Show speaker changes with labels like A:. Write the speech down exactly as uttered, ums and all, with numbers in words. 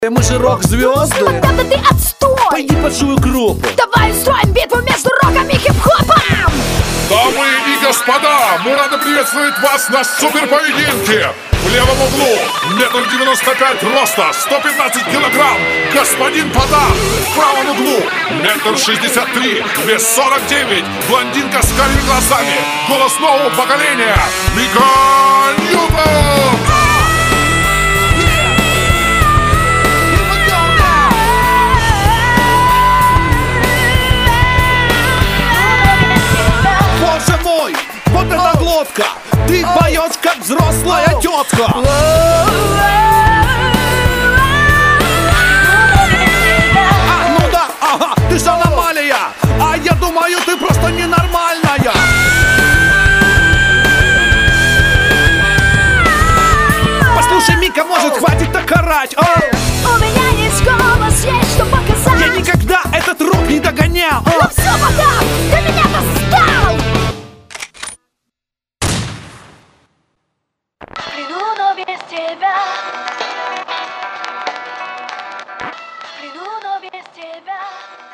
A: Мы же рок-звезды.
B: Тогда ты отстой.
A: Пойди большую группу.
B: Давай устроим битву между роком и хип-хопом.
C: Дамы и господа, мы рады приветствовать вас на суперповединке. В левом углу метр девяносто пять роста, сто пятнадцать килограмм, господин Пода. В правом углу метр шестьдесят три, вес сорок девять, блондинка с карими глазами, голос нового поколения, Мика Ньютон.
A: Боже мой, вот эта глотка. Ты поешь, как взрослая тетка. А, ну да, ага, ты же аномалия. А я думаю, ты просто ненормальная. Послушай, Мика, может, хватит так орать, а?
B: У меня есть голос, есть что показать.
A: Я никогда этот рок не догонял,
B: Ну
A: а?
B: все, пока, ты меня достал. Приду, но без тебя. Приду, но без тебя.